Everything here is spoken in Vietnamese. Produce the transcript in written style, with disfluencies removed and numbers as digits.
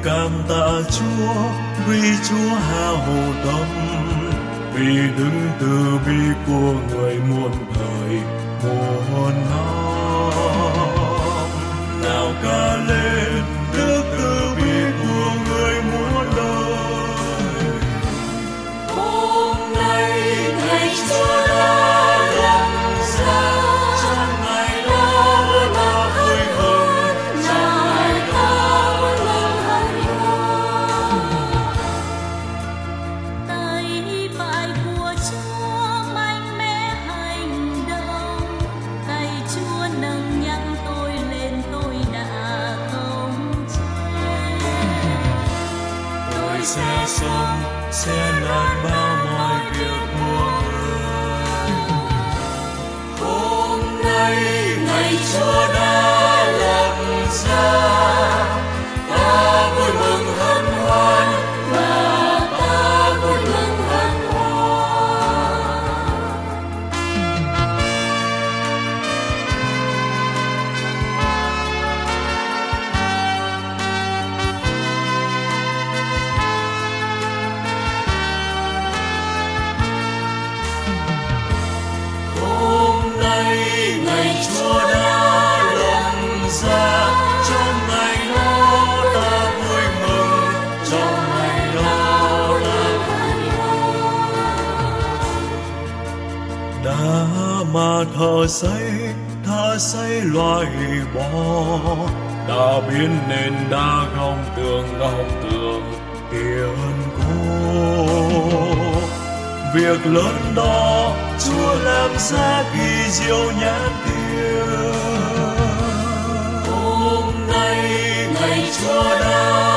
cảm tạ Chúa vì Chúa hạ hồ tâm, vì đứng từ bi của người muôn thời muôn năm. Nào ca lên đức từ bi của người muôn đời. Hôm nay ngày Chúa đã lập ra, Trong ngày đó ta vui mừng, trong ngày đó tay phải của Chúa mạnh mẽ hành động, tay Chúa nâng nhắc tôi lên, tôi đã không chết. tôi sẽ sống, sẽ làm bao mọi việc muôn đời. Hôm nay ngày Chúa đã lập ra, ta vui mừng hân hoan và ta vui mừng hân hoan. Hôm nay ngày Chúa đã lập ra, trong ngày đó ta vui mừng, trong ngày đó đã mà thợ xây loại bỏ, đã biến nên đá gông tường kiên cố. Việc lớn đó Chúa làm ra kỳ diệu nhãn tiền. Hôm nay ngày Chúa đã